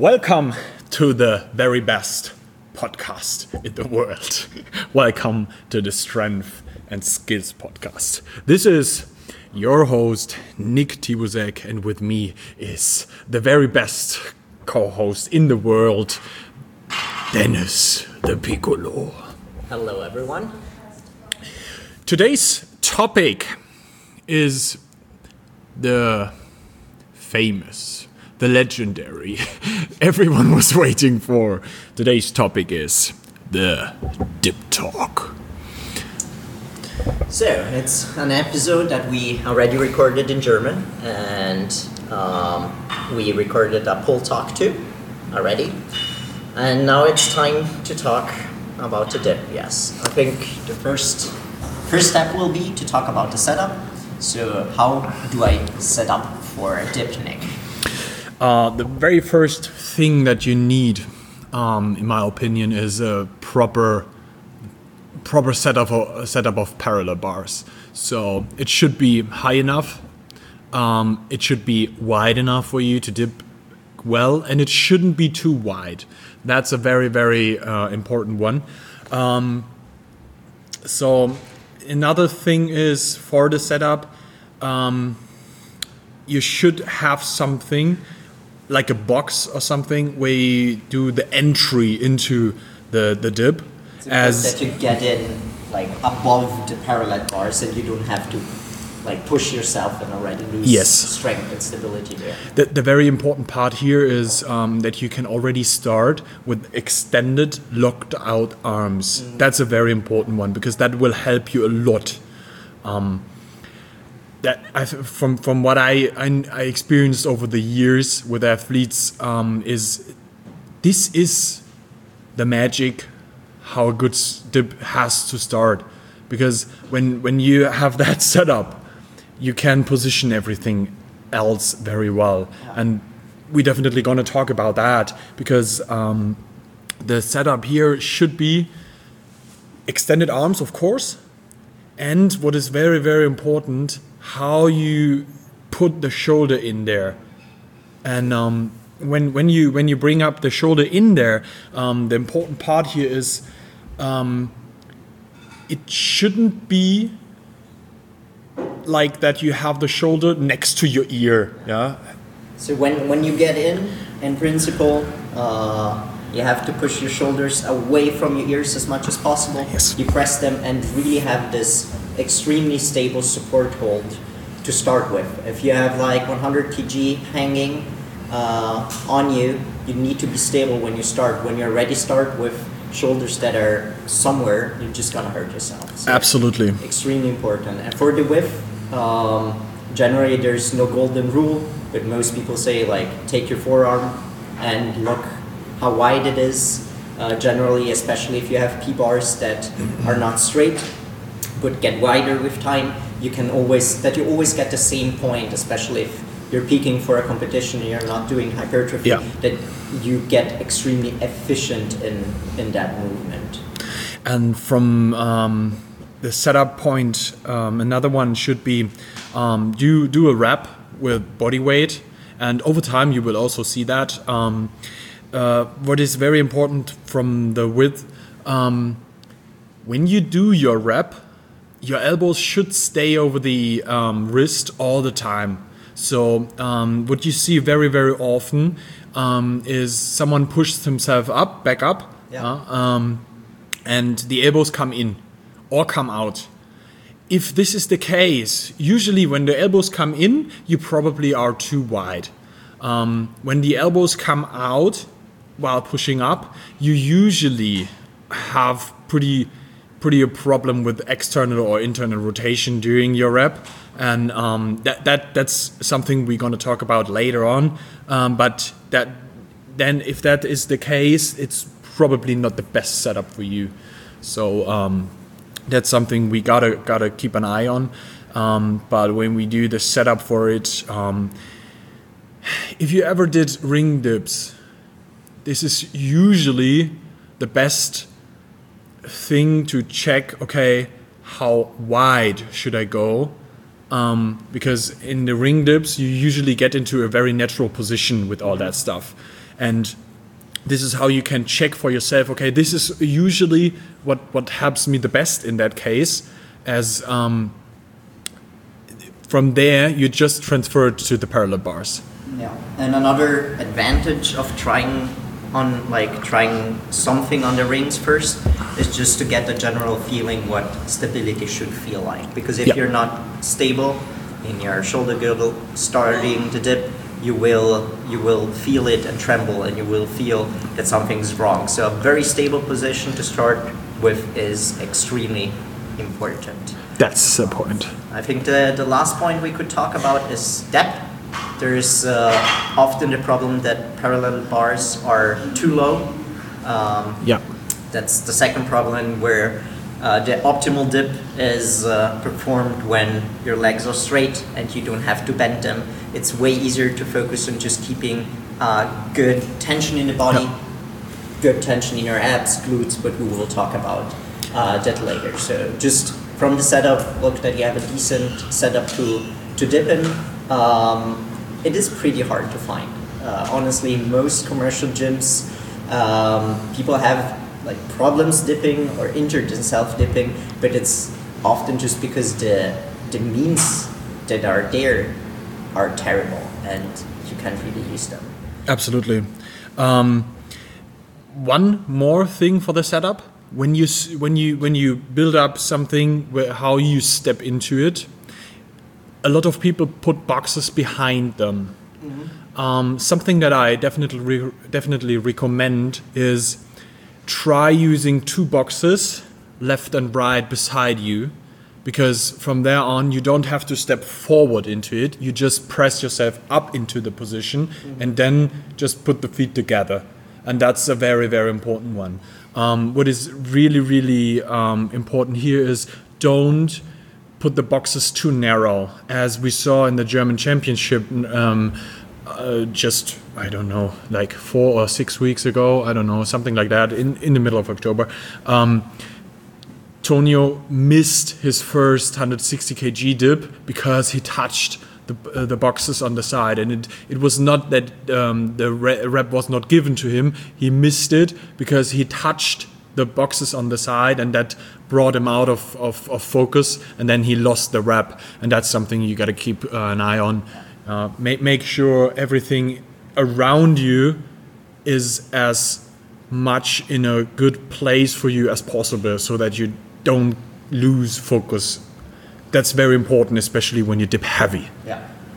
Welcome to the very best podcast in the world. Welcome to the Strength and Skills podcast. This is your host, Nick Tibusek, and with me is the very best co-host in the world, Dennis the Piccolo. Hello, everyone. Today's topic is the famous, the legendary, everyone was waiting for. Today's topic is the Dip Talk. So, it's an episode that we already recorded in German, and we recorded a poll talk too already. And now it's time to talk about the dip, yes. I think the first step will be to talk about the setup. So, how do I set up for a dip, Nick? The very first thing that you need, in my opinion, is a proper setup of parallel bars. So it should be high enough, it should be wide enough for you to dip well, and it shouldn't be too wide. That's a very, very important one. So another thing is for the setup, you should have something like a box or something where you do the entry into the dip. So that you get in like above the parallel bars and you don't have to like push yourself and already lose strength and stability there. The very important part here is that you can already start with extended locked out arms. That's a very important one because that will help you a lot. From what I experienced over the years with athletes, this is the magic how a good dip has to start, because when you have that set up, you can position everything else very well, and we're definitely going to talk about that because the setup here should be extended arms, of course, and what is very, very important, how you put the shoulder in there. And when you bring up the shoulder in there, the important part here is it shouldn't be like that you have the shoulder next to your ear. Yeah. So when you get in principle, you have to push your shoulders away from your ears as much as possible. Yes. You press them and really have this extremely stable support hold to start with. If you have like 100 kg hanging on you, you need to be stable when you start. When you're ready, start with shoulders that are somewhere, you're just gonna hurt yourself. So absolutely. Extremely important. And for the width, generally there's no golden rule, but most people say like take your forearm and look how wide it is. Generally, especially if you have P-bars that are not straight, but get wider with time, you always get the same point, especially if you're peaking for a competition and you're not doing hypertrophy, that you get extremely efficient in that movement. And from the setup point, another one should be you do a rep with body weight, and over time you will also see that. What is very important from the width, when you do your rep, your elbows should stay over the wrist all the time. So what you see very, very often is someone pushes himself back up, and the elbows come in or come out. If this is the case, usually when the elbows come in, you probably are too wide. When the elbows come out while pushing up, you usually have pretty a problem with external or internal rotation during your rep, and that's something we're going to talk about later on. But if that is the case, it's probably not the best setup for you. So that's something we gotta keep an eye on. But when we do the setup for it, if you ever did ring dips, this is usually the best thing to check, okay, how wide should I go? Because in the ring dips, you usually get into a very natural position with all that stuff. And this is how you can check for yourself, okay, this is usually what helps me the best in that case, as from there you just transfer it to the parallel bars. Yeah, and another advantage of trying something on the rings first is just to get a general feeling what stability should feel like. Because if you're not stable in your shoulder girdle starting the dip, you will feel it and tremble, and you will feel that something's wrong. So a very stable position to start with is extremely important. That's the point. I think the last point we could talk about is depth. There's often the problem that parallel bars are too low. That's the second problem, where the optimal dip is performed when your legs are straight and you don't have to bend them. It's way easier to focus on just keeping good tension in the body, good tension in your abs, glutes, but we will talk about that later. So just from the setup, look that you have a decent setup to dip in. It is pretty hard to find. Honestly, most commercial gyms, people have like problems dipping or injured themselves dipping, but it's often just because the means that are there are terrible and you can't really use them. Absolutely. One more thing for the setup: when you build up something, how you step into it. A lot of people put boxes behind them. Mm-hmm. Something that I definitely recommend is try using 2 boxes, left and right, beside you, because from there on you don't have to step forward into it. You just press yourself up into the position, and then just put the feet together, and that's a very, very important one. What is really important here is don't put the boxes too narrow, as we saw in the German Championship just, I don't know, like 4 or 6 weeks ago, I don't know, something like that, in the middle of October. Tonio missed his first 160 kg dip because he touched the boxes on the side, and it was not that the rep was not given to him. He missed it because he touched the boxes on the side, and that brought him out of focus, and then he lost the rep, and that's something you got to keep an eye on. Make sure everything around you is as much in a good place for you as possible, so that you don't lose focus. That's very important, especially when you dip heavy. Yeah.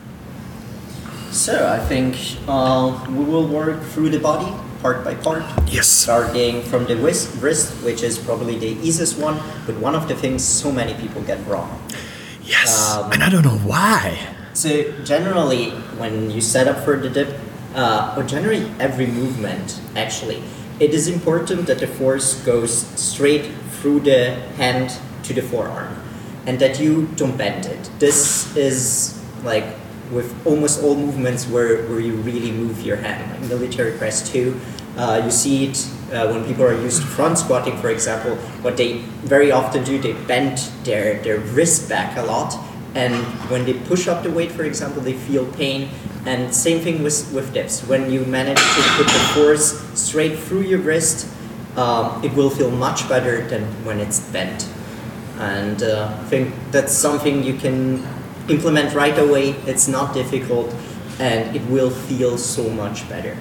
So I think we will work through the body part by part. Yes. Starting from the wrist, which is probably the easiest one, but one of the things so many people get wrong. Yes. And I don't know why. So generally, when you set up for the dip, or generally every movement, actually, it is important that the force goes straight through the hand to the forearm, and that you don't bend it. This is like with almost all movements where you really move your hand, like military press too. You see it when people are used to front squatting, for example. What they very often do, they bend their wrist back a lot, and when they push up the weight, for example, they feel pain. And same thing with dips. When you manage to put the force straight through your wrist, it will feel much better than when it's bent. And I think that's something you can implement right away. It's not difficult, and it will feel so much better.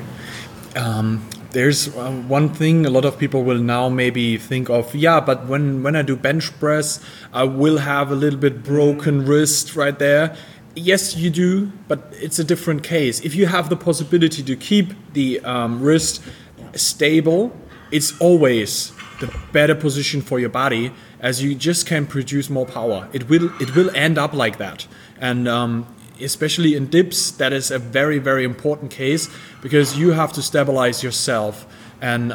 There's one thing a lot of people will now maybe think of, but when I do bench press, I will have a little bit broken wrist right there. Yes, you do, but it's a different case. If you have the possibility to keep the wrist stable, it's always the better position for your body, as you just can produce more power. It will end up like that, and especially in dips, that is a very, very important case, because you have to stabilize yourself, and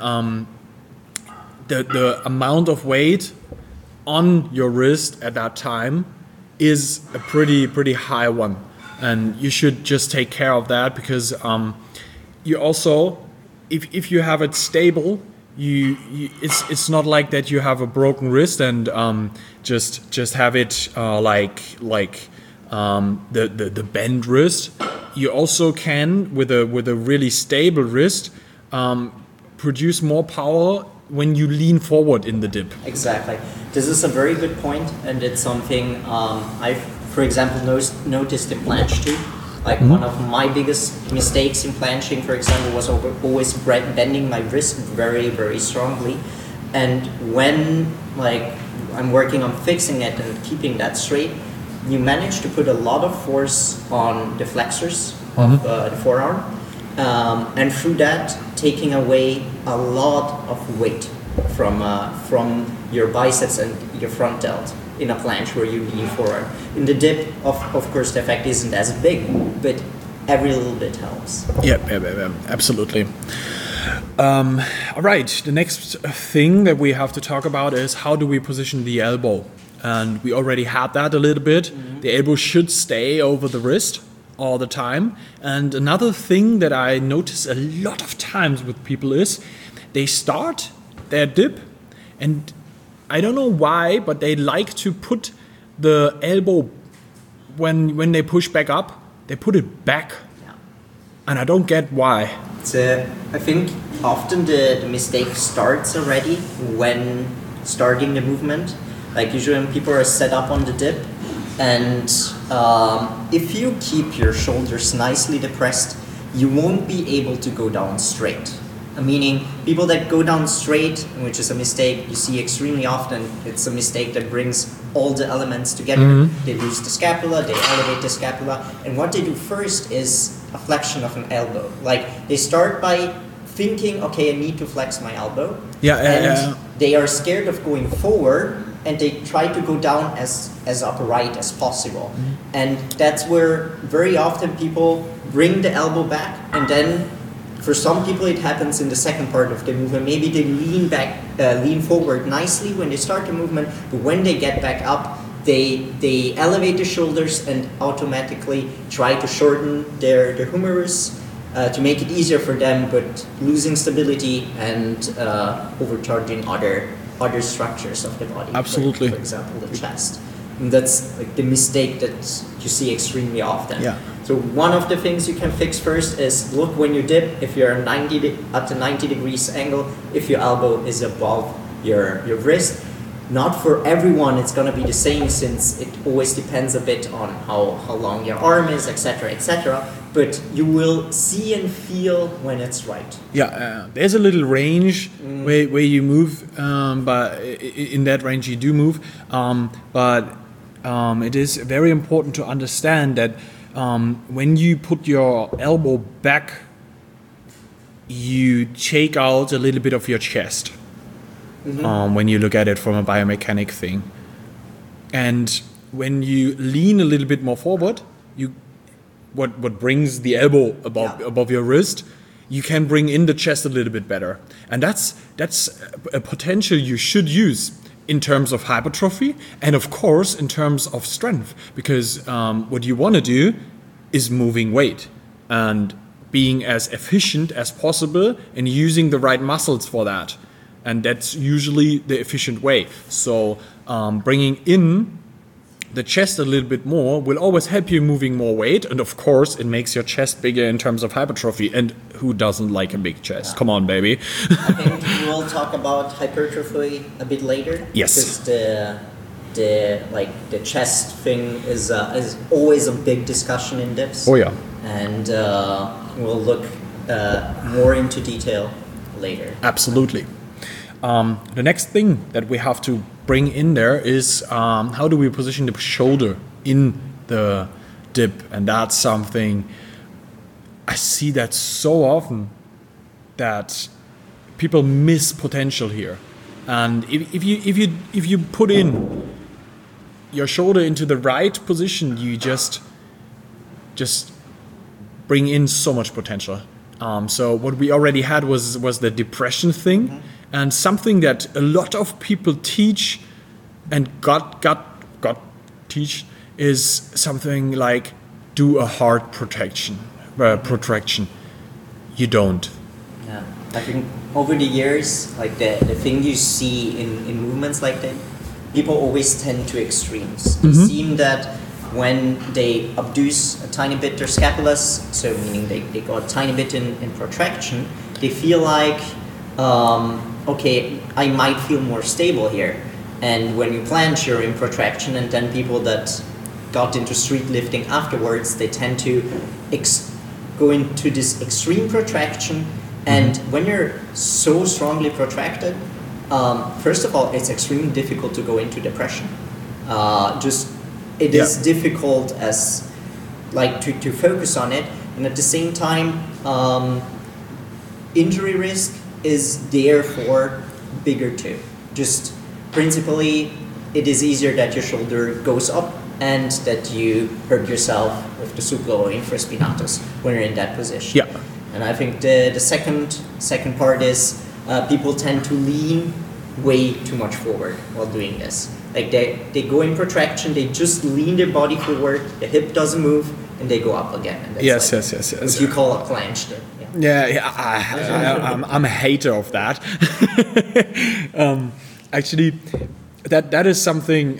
the amount of weight on your wrist at that time is a pretty high one, and you should just take care of that, because you also, if you have it stable, it's not like that you have a broken wrist and just have it like the bent wrist. you also can, with a really stable wrist, produce more power when you lean forward in the dip. Exactly. This is a very good point, and it's something I've, for example, noticed in planche too. Like one of my biggest mistakes in planching, for example, was always bending my wrist very, very strongly. And when like I'm working on fixing it and keeping that straight, you manage to put a lot of force on the flexors of the forearm, and through that taking away a lot of weight from your biceps and your front delt in a planche where you lean forward. In the dip, of course, the effect isn't as big, but every little bit helps. Yeah, absolutely. All right, the next thing that we have to talk about is how do we position the elbow? And we already had that a little bit. The elbow should stay over the wrist all the time. And another thing that I notice a lot of times with people is they start their dip, and I don't know why, but they like to put the elbow, when they push back up, they put it back. Yeah. And I don't get why. I think often the mistake starts already when starting the movement. Like usually when people are set up on the dip, and if you keep your shoulders nicely depressed, you won't be able to go down straight. Meaning people that go down straight, which is a mistake you see extremely often, it's a mistake that brings all the elements together. They lose the scapula, they elevate the scapula, and what they do first is a flexion of an elbow. Like they start by thinking, okay, I need to flex my elbow. They are scared of going forward, and they try to go down as upright as possible. And that's where very often people bring the elbow back, and then for some people it happens in the second part of the movement. Maybe they lean forward nicely when they start the movement, but when they get back up, they elevate the shoulders and automatically try to shorten their humerus to make it easier for them, but losing stability and overcharging other structures of the body. Absolutely. For example, the chest. And that's like the mistake that you see extremely often. Yeah. So one of the things you can fix first is look when you dip, if you're at a 90 degrees angle, if your elbow is above your wrist. Not for everyone it's going to be the same, since it always depends a bit on how long your arm is, etc., etc. But you will see and feel when it's right. Yeah, there's a little range where you move, but in that range you do move. But it is very important to understand that when you put your elbow back, you take out a little bit of your chest. When you look at it from a biomechanic thing. And when you lean a little bit more forward, what brings the elbow above your wrist, you can bring in the chest a little bit better. And that's a potential you should use in terms of hypertrophy and of course in terms of strength, because what you want to do is moving weight and being as efficient as possible and using the right muscles for that. And that's usually the efficient way. So bringing in the chest a little bit more will always help you moving more weight. And of course, it makes your chest bigger in terms of hypertrophy. And who doesn't like a big chest? Yeah. Come on, baby. I think we'll talk about hypertrophy a bit later. Yes. Because the chest thing is always a big discussion in dips. Oh yeah. And we'll look more into detail later. Absolutely. The next thing that we have to bring in there is how do we position the shoulder in the dip, and that's something I see that so often that people miss potential here. And if you put in your shoulder into the right position, you just bring in so much potential. So what we already had was the depression thing. And something that a lot of people teach and got teach is something like do a hard protraction. You don't. Yeah, I think over the years, like the thing you see in movements like that, people always tend to extremes. It seems that when they abduce a tiny bit their scapulus, so meaning they go a tiny bit in protraction, they feel like, okay, I might feel more stable here. And when you planche, you're in protraction, and then people that got into street lifting afterwards, they tend to go into this extreme protraction. And when you're so strongly protracted, first of all, it's extremely difficult to go into depression. It is difficult as like to focus on it, and at the same time, injury risk is therefore bigger too. Just principally, it is easier that your shoulder goes up and that you hurt yourself with the supra-infraspinatus when you're in that position. Yeah. And I think the second part is people tend to lean way too much forward while doing this. Like they go in protraction, they just lean their body forward, the hip doesn't move, and they go up again. And that's yes. What you call a planche. I'm a hater of that. Actually, that is something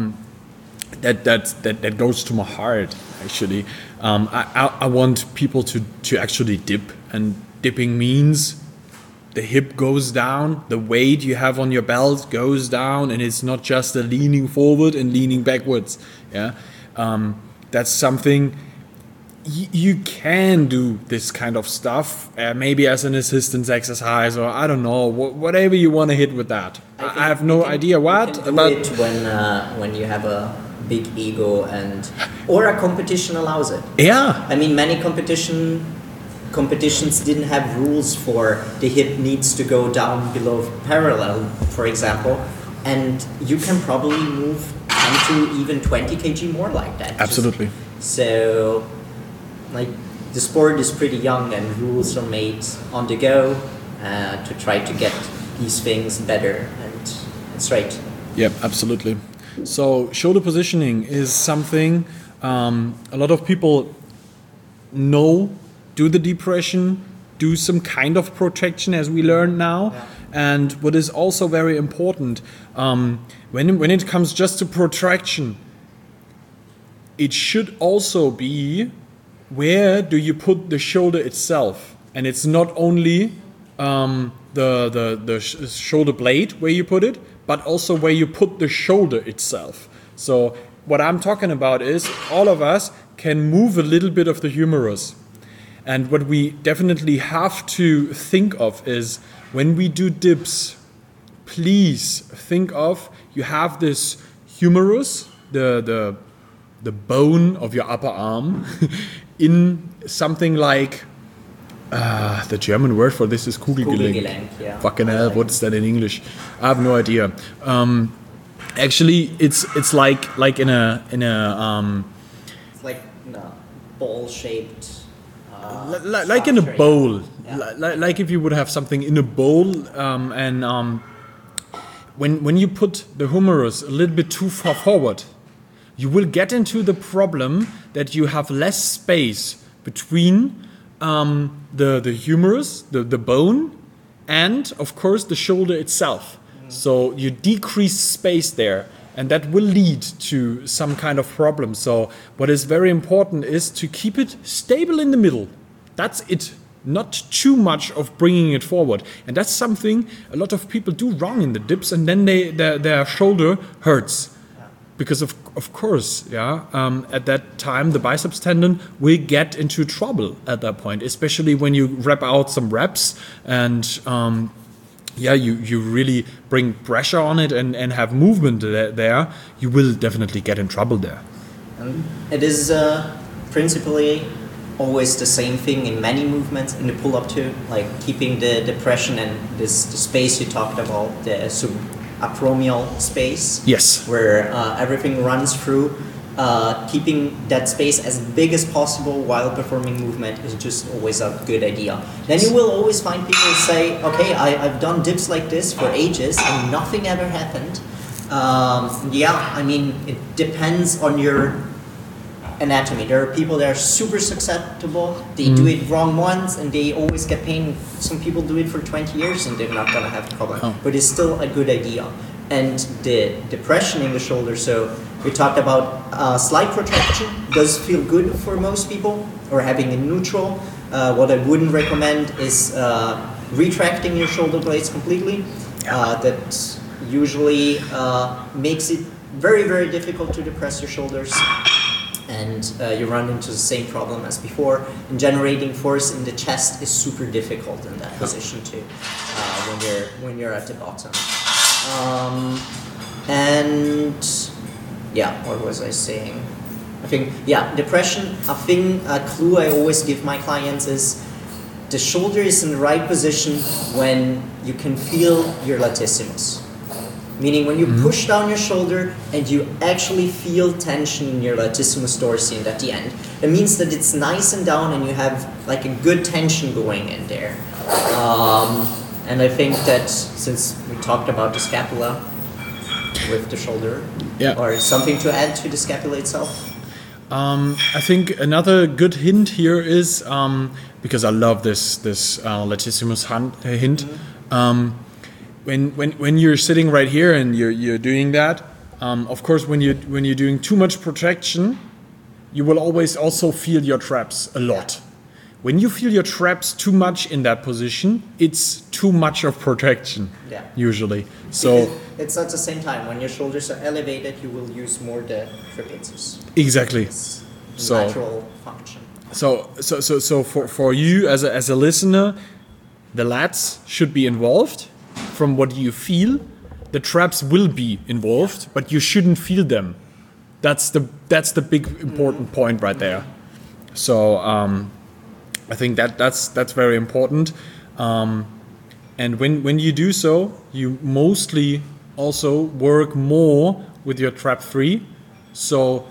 that goes to my heart. Actually, I want people to actually dip, and dipping means the hip goes down, the weight you have on your belt goes down, and it's not just a leaning forward and leaning backwards. Yeah, that's something. You can do this kind of stuff, maybe as an assistance exercise, or I don't know, whatever you want to hit with that. I have no idea what. You can do it when you have a big ego or a competition allows it. Yeah. I mean, many competitions didn't have rules for the hip needs to go down below parallel, for example, and you can probably move 10 to even 20 kg more like that. Absolutely. So, like, the sport is pretty young and rules are made on the go to try to get these things better and straight. Yeah, absolutely. So shoulder positioning is something a lot of people know, do the depression, do some kind of protection as we learned now. Yeah. And what is also very important, when it comes just to protraction, it should also be where do you put the shoulder itself, and it's not only the shoulder blade where you put it, but also where you put the shoulder itself. So what I'm talking about is all of us can move a little bit of the humerus, and what we definitely have to think of is when we do dips, please think of you have this humerus, the bone of your upper arm in something like the German word for this is Kugelgelenk. Yeah. Fucking hell, what is that in English? I have no idea. Actually, it's like in a it's like a ball shaped. Like in a bowl. Yeah. Like if you would have something in a bowl, when you put the humerus a little bit too far forward, you will get into the problem that you have less space between the humerus, the bone, and of course the shoulder itself. So you decrease space there, and that will lead to some kind of problem. So what is very important is to keep it stable in the middle. That's it. Not too much of bringing it forward. And that's something a lot of people do wrong in the dips, and then their shoulder hurts. Because of course, at that time the biceps tendon will get into trouble at that point, especially when you rep out some reps and you really bring pressure on it and have movement there, you will definitely get in trouble there. And it is principally always the same thing in many movements in the pull-up too, like keeping the depression and the space you talked about, the acromial space, yes, where everything runs through. Keeping that space as big as possible while performing movement is just always a good idea. Then you will always find people say, okay, I've done dips like this for ages and nothing ever happened. I mean, it depends on your anatomy. There are people that are super susceptible. They do it wrong once and they always get pain. Some people do it for 20 years and they're not going to have the problem. But it's still a good idea. And the depression in the shoulder, so We talked about slight protraction does feel good for most people, or having a neutral. What I wouldn't recommend is retracting your shoulder blades completely. That usually makes it very, very difficult to depress your shoulders, and you run into the same problem as before. And generating force in the chest is super difficult in that position too, when you're at the bottom. And yeah, what was I saying? I think, yeah, depression. A clue I always give my clients is the shoulder is in the right position when you can feel your latissimus. Meaning when you push down your shoulder and you actually feel tension in your latissimus dorsi and at the end. It means that it's nice and down and you have like a good tension going in there. And I think that since we talked about the scapula with the shoulder, or something to add to the scapula itself? I think another good hint here is, because I love this latissimus hint, when you're sitting right here and you're doing that, of course when you're doing too much protraction, you will always also feel your traps a lot. Yeah. When you feel your traps too much in that position, it's too much of protraction, usually. So because it's at the same time, when your shoulders are elevated, you will use more the trapezius. Exactly. It's natural function. So for you as a listener, the lats should be involved. From what you feel, the traps will be involved, but you shouldn't feel them. That's the big important point right there. So I think that's very important. And when you do so, you mostly also work more with your trap 3, so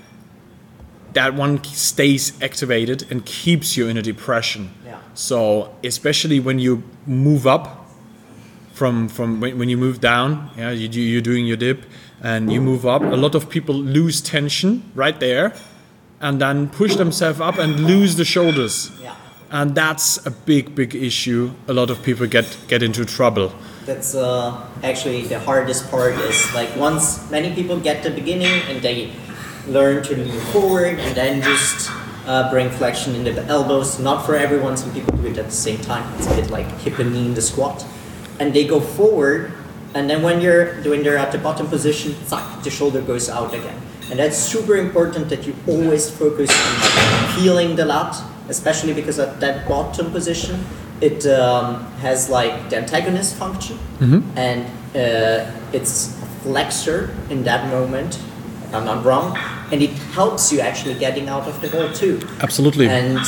that one stays activated and keeps you in a depression. Yeah. So especially when you move up from when you move down, you're doing your dip and you move up, a lot of people lose tension right there and then push themselves up and lose the shoulders. Yeah. And that's a big issue. A lot of people get into trouble. That's actually the hardest part is like once many people get the beginning and they learn to lean forward and then just bring flexion in the elbows. Not for everyone, some people do it at the same time. It's a bit like hip and knee in the squat. And they go forward, and then when they're at the bottom position, zack, the shoulder goes out again. And that's super important that you always focus on feeling the lat, especially because at that bottom position, it has like the antagonist function, and it's a flexor in that moment, if I'm not wrong, and it helps you actually getting out of the hole too. Absolutely. And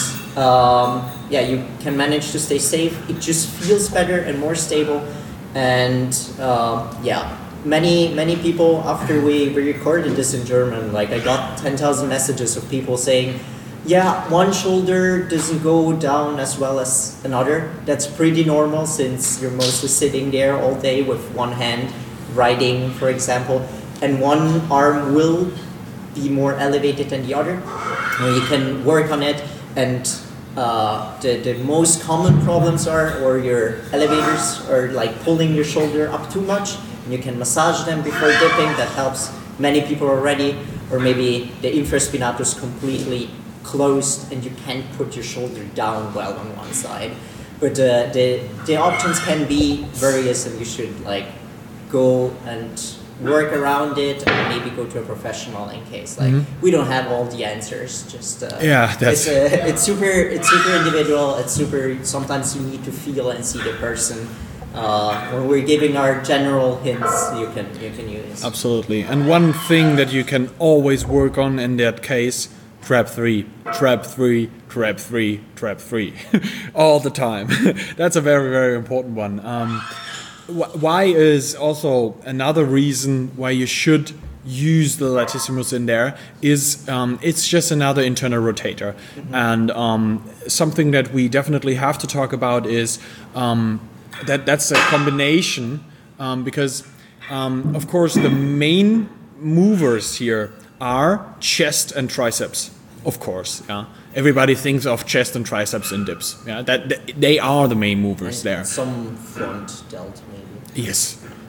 you can manage to stay safe. It just feels better and more stable. And many people after we recorded this in German, like I got 10,000 messages of people saying, yeah, one shoulder doesn't go down as well as another. That's pretty normal since you're mostly sitting there all day with one hand writing, for example, and one arm will be more elevated than the other. You can work on it, and the most common problems or your elevators are like pulling your shoulder up too much, and you can massage them before dipping. That helps many people already. Or maybe the infraspinatus completely closed and you can't put your shoulder down well on one side. But the options can be various, and you should like go and work around it and maybe go to a professional in case like we don't have all the answers. Just it's super individual. It's super, sometimes you need to feel and see the person. When we're giving our general hints, you can use. Absolutely. And one thing that you can always work on in that case, trap 3, trap 3, trap 3, trap 3, all the time. That's a very, very important one. Why is also another reason why you should use the latissimus in there is it's just another internal rotator. And something that we definitely have to talk about is that's a combination because of course the main movers here are chest and triceps, of course. Everybody thinks of chest and triceps in dips. That they are the main movers there. Some front delt maybe. Yes,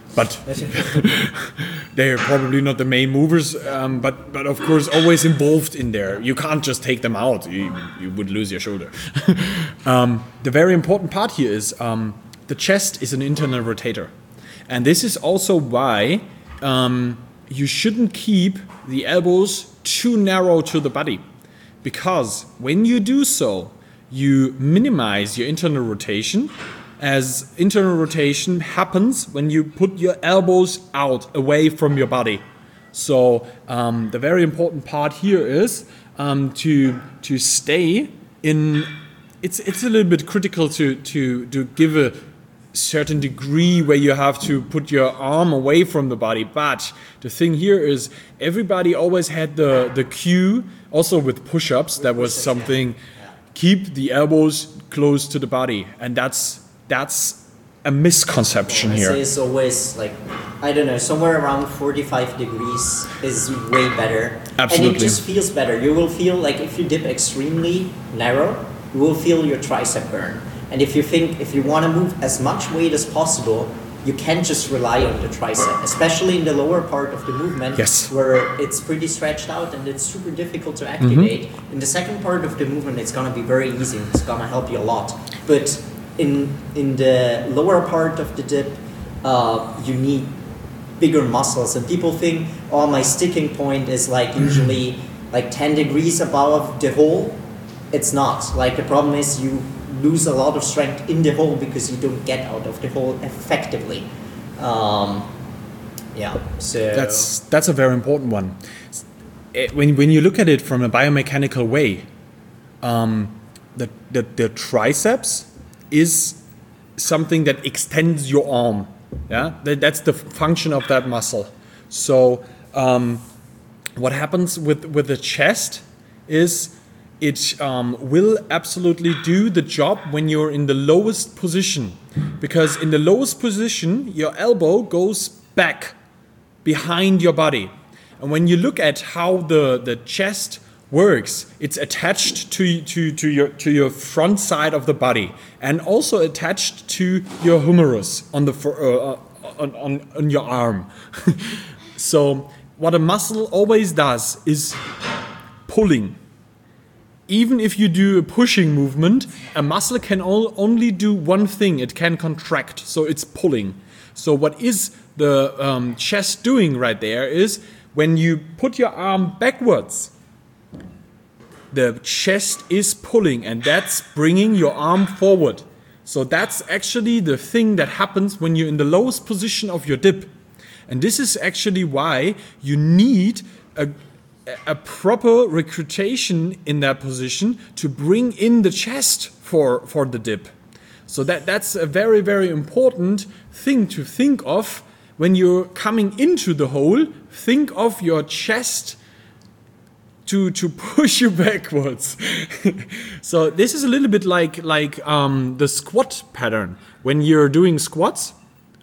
but they're probably not the main movers. But of course, always involved in there. You can't just take them out; you would lose your shoulder. The very important part here is the chest is an internal rotator, and this is also why you shouldn't keep the elbows too narrow to the body, because when you do so, you minimize your internal rotation, as internal rotation happens when you put your elbows out away from your body. So the very important part here is to stay in. It's a little bit critical to give a certain degree where you have to put your arm away from the body, but the thing here is everybody always had the cue, also with push-ups, that was something, keep the elbows close to the body, and that's a misconception here. It's always like, I don't know, somewhere around 45 degrees is way better. Absolutely. And it just feels better. You will feel like if you dip extremely narrow, you will feel your tricep burn. And if you want to move as much weight as possible, you can't just rely on the tricep, especially in the lower part of the movement, yes, where it's pretty stretched out and it's super difficult to activate. In the second part of the movement, it's going to be very easy. It's going to help you a lot. But in the lower part of the dip, you need bigger muscles. And people think, oh, my sticking point is like usually like 10 degrees above the hole. It's not. Like the problem is you lose a lot of strength in the hole because you don't get out of the hole effectively. So that's a very important one. When you look at it from a biomechanical way, the triceps is something that extends your arm. Yeah, that's the function of that muscle. So what happens with the chest is it will absolutely do the job when you're in the lowest position, because in the lowest position your elbow goes back behind your body, and when you look at how the chest works, it's attached to your front side of the body and also attached to your humerus on your arm. So what a muscle always does is pulling. Even if you do a pushing movement, a muscle can only do one thing. It can contract, so it's pulling. So what is the chest doing right there is when you put your arm backwards, the chest is pulling, and that's bringing your arm forward. So that's actually the thing that happens when you're in the lowest position of your dip. And this is actually why you need a proper recruitation in that position to bring in the chest for the dip. So that's a very, very important thing to think of when you're coming into the hole. Think of your chest to push you backwards. So this is a little bit like the squat pattern. When you're doing squats,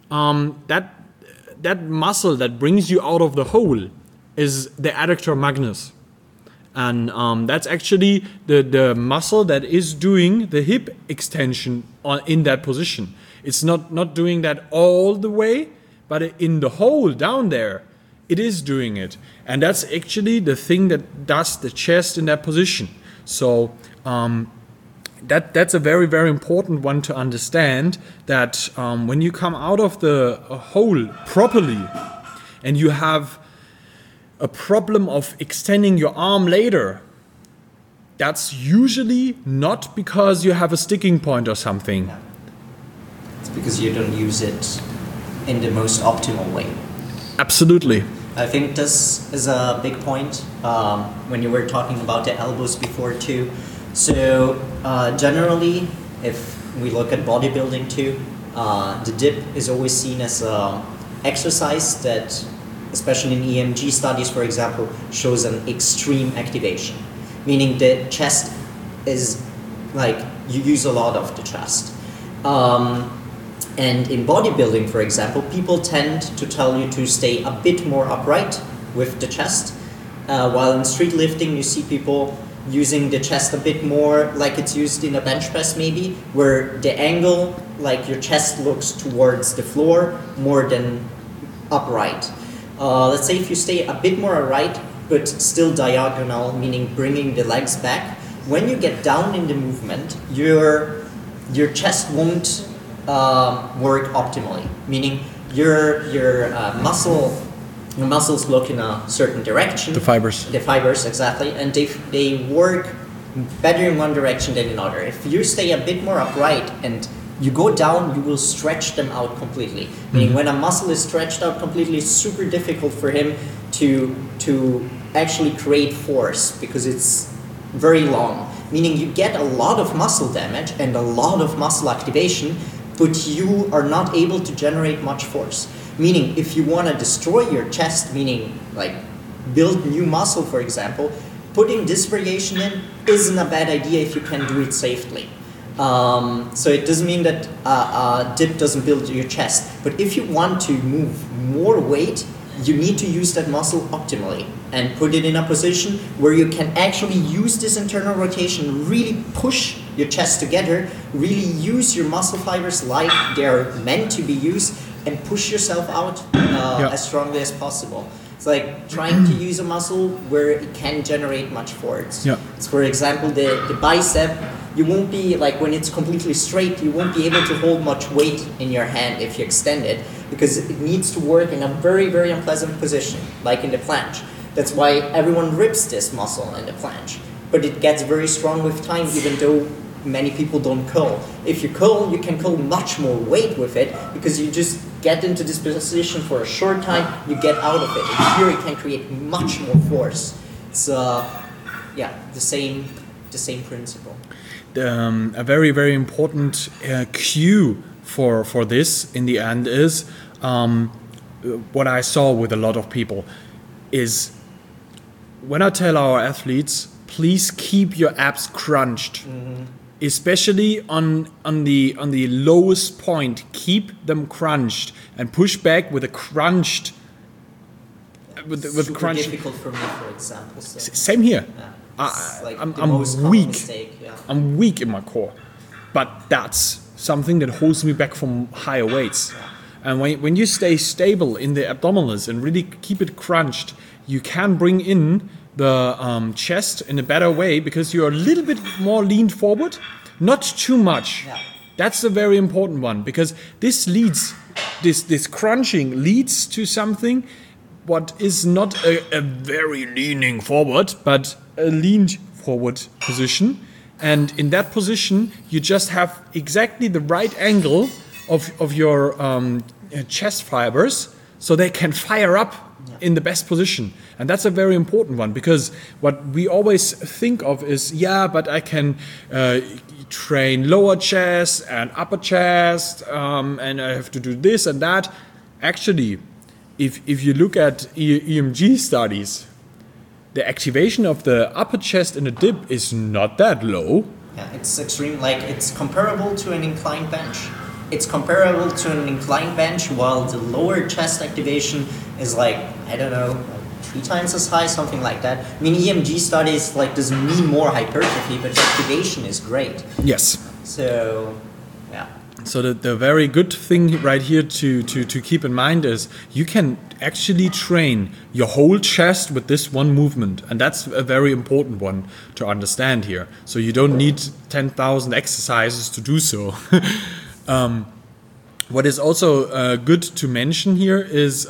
that muscle that brings you out of the hole is the adductor magnus, and that's actually the muscle that is doing the hip extension in that position. It's not doing that all the way, but in the hole down there, it is doing it, and that's actually the thing that does the chest in that position. So that's a very, very important one to understand, that when you come out of the hole properly and you have a problem of extending your arm later, that's usually not because you have a sticking point or something. It's because you don't use it in the most optimal way. Absolutely. I think this is a big point when you were talking about the elbows before too. So generally, if we look at bodybuilding too, the dip is always seen as an exercise that, especially in EMG studies, for example, shows an extreme activation. Meaning the chest is like, you use a lot of the chest. And in bodybuilding, for example, people tend to tell you to stay a bit more upright with the chest. While in street lifting, you see people using the chest a bit more like it's used in a bench press maybe, where the angle, like your chest looks towards the floor more than upright. Let's say if you stay a bit more upright, but still diagonal, meaning bringing the legs back, when you get down in the movement, your chest won't work optimally, meaning your muscles look in a certain direction. The fibers. The fibers, exactly, and they work better in one direction than in another. If you stay a bit more upright and you go down, you will stretch them out completely. Meaning when a muscle is stretched out completely, it's super difficult for him to actually create force because it's very long. Meaning you get a lot of muscle damage and a lot of muscle activation, but you are not able to generate much force. Meaning if you want to destroy your chest, meaning like build new muscle, for example, putting this variation in isn't a bad idea if you can do it safely. So it doesn't mean that a dip doesn't build your chest, but if you want to move more weight, you need to use that muscle optimally and put it in a position where you can actually use this internal rotation, really push your chest together, really use your muscle fibers like they're meant to be used, and push yourself out as strongly as possible. It's like trying to use a muscle where it can generate much force. Yeah. So for example, the bicep, you won't be, like when it's completely straight, you won't be able to hold much weight in your hand if you extend it, because it needs to work in a very, very unpleasant position, like in the planche. That's why everyone rips this muscle in the planche. But it gets very strong with time, even though many people don't curl. If you curl, you can curl much more weight with it, because you just get into this position for a short time, you get out of it. And here it can create much more force. It's the same principle. A very, very important cue for this in the end is what I saw with a lot of people is when I tell our athletes, please keep your abs crunched, especially on the lowest point. Keep them crunched and push back with a crunched. With crunched. Difficult for me, for example. So. Same here. Yeah. I'm weak. Mistake, yeah. I'm weak in my core, but that's something that holds me back from higher weights. Yeah. And when you stay stable in the abdominals and really keep it crunched, you can bring in the chest in a better way because you're a little bit more leaned forward, not too much. Yeah. That's a very important one because this crunching leads to something what is not a very leaning forward, but a leaned forward position. And in that position, you just have exactly the right angle of your chest fibers so they can fire up in the best position. And that's a very important one because what we always think of is, but I can train lower chest and upper chest and I have to do this and that. Actually, if you look at EMG studies, the activation of the upper chest in a dip is not that low. Yeah, it's extreme. Like it's comparable to an inclined bench. It's comparable to an inclined bench, while the lower chest activation is like, I don't know, like 3 times as high, something like that. I mean, EMG studies like doesn't mean more hypertrophy, but the activation is great. Yes. So, yeah. So the very good thing right here to keep in mind is you can actually train your whole chest with this one movement. And that's a very important one to understand here. So you don't need 10,000 exercises to do so. What is also good to mention here is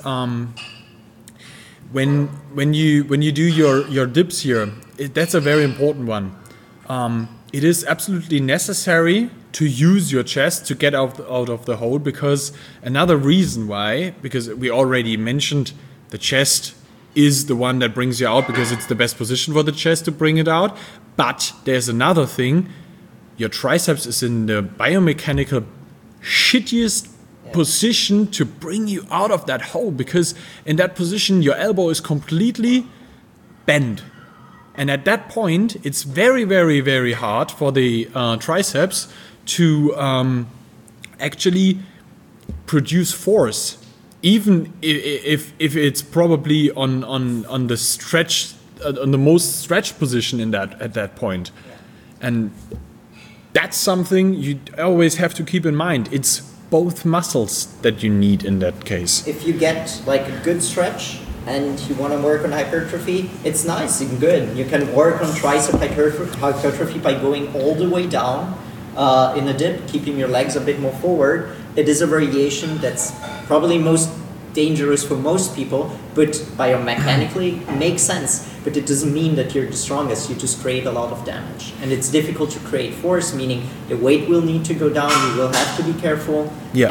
when you do your dips here, that's a very important one. It is absolutely necessary to use your chest to get out of the hole, because another reason why, because we already mentioned the chest is the one that brings you out because it's the best position for the chest to bring it out. But there's another thing. Your triceps is in the biomechanical shittiest position to bring you out of that hole, because in that position your elbow is completely bent. And at that point, it's very, very, very hard for the triceps to actually produce force, even if it's probably on the stretch, on the most stretched position at that point. And that's something you always have to keep in mind. It's both muscles that you need in that case. If you get like a good stretch and you want to work on hypertrophy, it's nice and good. You can work on tricep hypertrophy by going all the way down in a dip, keeping your legs a bit more forward. It is a variation that's probably most dangerous for most people, but biomechanically makes sense. But it doesn't mean that you're the strongest. You just create a lot of damage, and it's difficult to create force. Meaning the weight will need to go down. You will have to be careful. Yeah.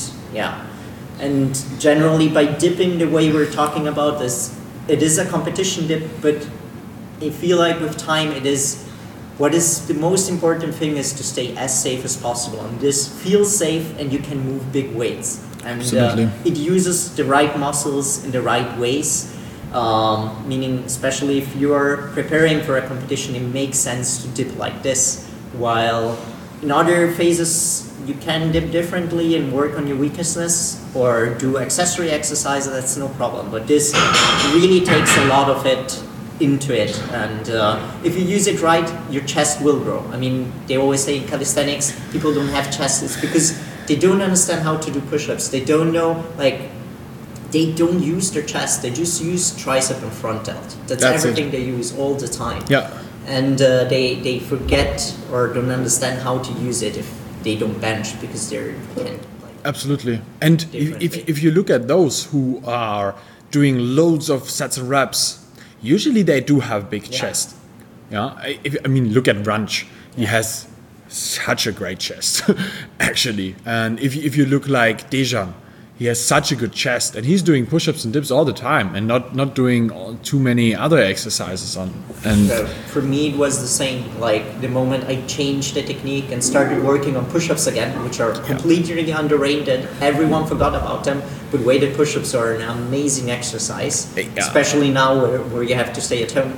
And generally, by dipping the way we're talking about this, it is a competition dip, but I feel like with time, what is the most important thing is to stay as safe as possible. And this feels safe, and you can move big weights. And it uses the right muscles in the right ways, meaning especially if you are preparing for a competition, it makes sense to dip like this, while in other phases, you can dip differently and work on your weaknesses or do accessory exercises, that's no problem. But this really takes a lot of it into it. And if you use it right, your chest will grow. I mean, they always say in calisthenics, people don't have chests. It's because they don't understand how to do push-ups. They don't know, they don't use their chest. They just use tricep and front delt. That's everything they use all the time. Yeah. And they forget or don't understand how to use it if they don't bench because they're absolutely. And if you look at those who are doing loads of sets and reps, usually they do have big chest. Yeah. I mean, look at Runch. He has such a great chest, actually. And if you look like Dejan, he has such a good chest, and he's doing push-ups and dips all the time, and not doing too many other exercises on. And so for me, it was the same. Like the moment I changed the technique and started working on push-ups again, which are completely underrated, everyone forgot about them. But weighted push-ups are an amazing exercise, especially now where you have to stay at home.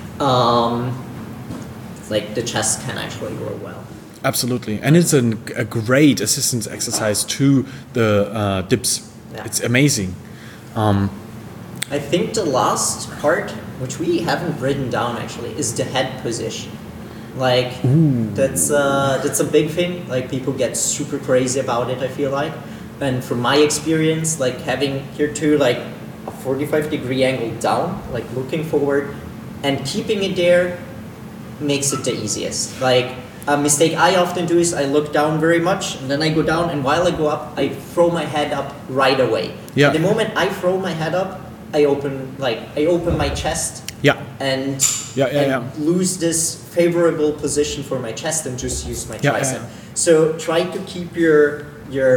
Like the chest can actually grow well. Absolutely, and it's a great assistance exercise to the dips. Yeah. It's amazing. I think the last part, which we haven't written down actually, is the head position. Like that's a big thing. Like people get super crazy about it, I feel like. And from my experience, like having here too, like a 45-degree angle down, like looking forward, and keeping it there makes it the easiest. Like a mistake I often do is I look down very much, and then I go down, and while I go up, I throw my head up right away. Yeah. The moment I throw my head up, I open my chest. Yeah. And lose this favorable position for my chest and just use my tricep. Yeah. So try to keep your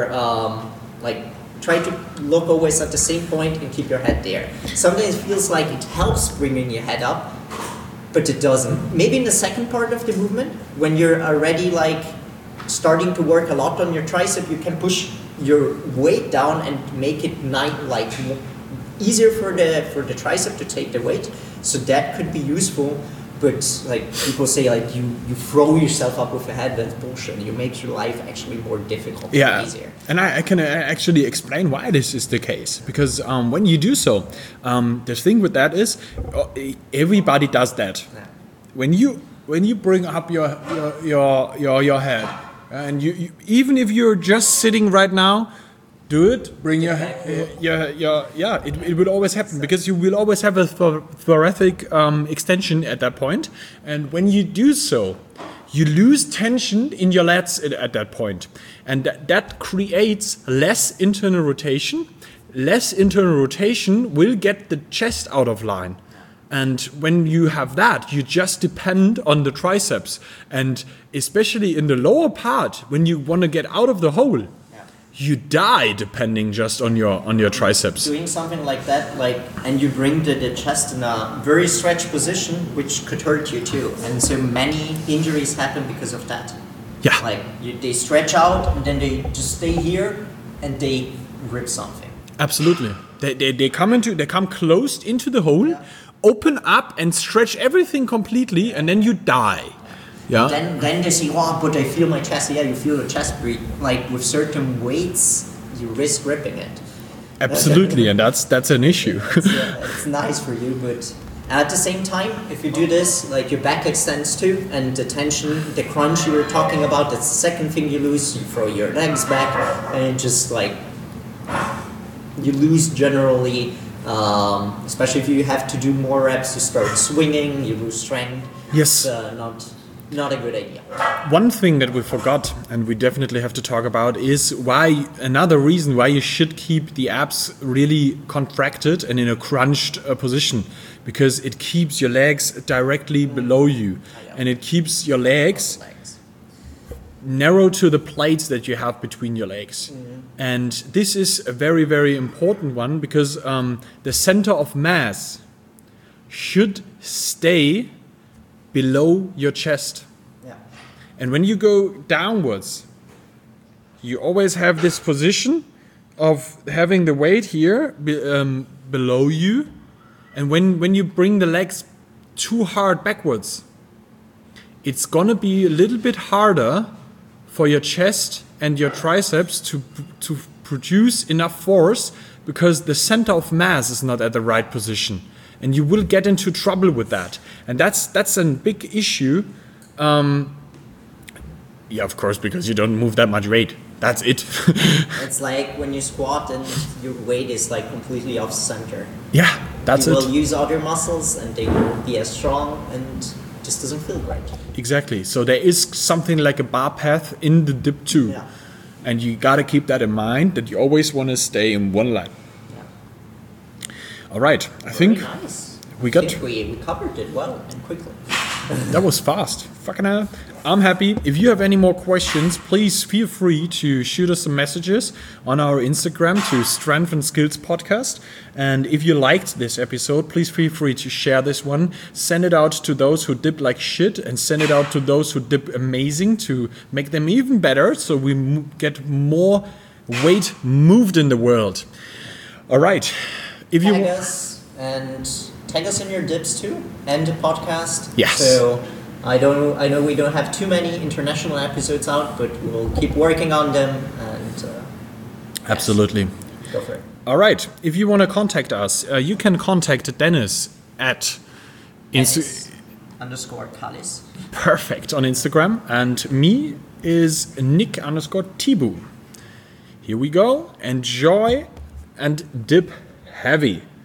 try to look always at the same point and keep your head there. Sometimes it feels like it helps bringing your head up, but it doesn't. Maybe in the second part of the movement, when you're already like starting to work a lot on your tricep, you can push your weight down and make it easier for the tricep to take the weight. So that could be useful. But like people say, like you throw yourself up with a head, that's bullshit. You make your life actually more difficult and easier. And I can actually explain why this is the case. Because when you do so, the thing with that is everybody does that. Yeah. When you bring up your head, and you even if you're just sitting right now, do it. Bring your head. It will always happen because you will always have a thoracic extension at that point, and when you do so, you lose tension in your lats at that point, and that creates less internal rotation. Less internal rotation will get the chest out of line. And when you have that, you just depend on the triceps, and especially in the lower part, when you want to get out of the hole, you die depending just on your triceps. Doing something like that, and you bring the chest in a very stretched position, which could hurt you too. And so many injuries happen because of that. Yeah. They stretch out and then they just stay here and they rip something. Absolutely. They come closed into the hole, open up and stretch everything completely, and then you die. Yeah. Then they say, but I feel my chest. Yeah, you feel the chest breathe. Like with certain weights, you risk ripping it. Absolutely, and that's an issue. It's nice for you, but At the same time, if you do this, like your back extends too, and the tension, the crunch you were talking about, that's the second thing you lose. You throw your legs back, and it just like you lose generally. Especially if you have to do more reps, you start swinging, you lose strength. Yes. It's not a good idea. One thing that we forgot, and we definitely have to talk about, is another reason why you should keep the abs really contracted and in a crunched position, because it keeps your legs directly below you, and it keeps your legs narrow to the plates that you have between your legs. And this is a very, very important one, because the center of mass should stay below your chest. Yeah. And when you go downwards, you always have this position of having the weight here below you. And when you bring the legs too hard backwards, it's gonna be a little bit harder for your chest and your triceps to produce enough force, because the center of mass is not at the right position. And you will get into trouble with that. And that's a big issue. Yeah, of course, because you don't move that much weight. That's it. It's like when you squat and your weight is like completely off center. Yeah, that's it. You will use other muscles and they won't be as strong, and it just doesn't feel right. Exactly. So there is something like a bar path in the dip too. Yeah. And you gotta keep that in mind, that you always want to stay in one line. All right, I think nice. we got. We covered it well and quickly. That was fast. Fucking hell. I'm happy. If you have any more questions, please feel free to shoot us some messages on our Instagram to Strength and Skills Podcast. And if you liked this episode, please feel free to share this one. Send it out to those who dip like shit, and send it out to those who dip amazing, to make them even better, so we get more weight moved in the world. All right. If you tag us in your dips too, and the podcast. Yes. So I know we don't have too many international episodes out, but we'll keep working on them, and absolutely. Go for it. All right. If you want to contact us, you can contact Dennis at _Kalis. Perfect, on Instagram, and me is Nick_Tibu. Here we go. Enjoy and dip heavy.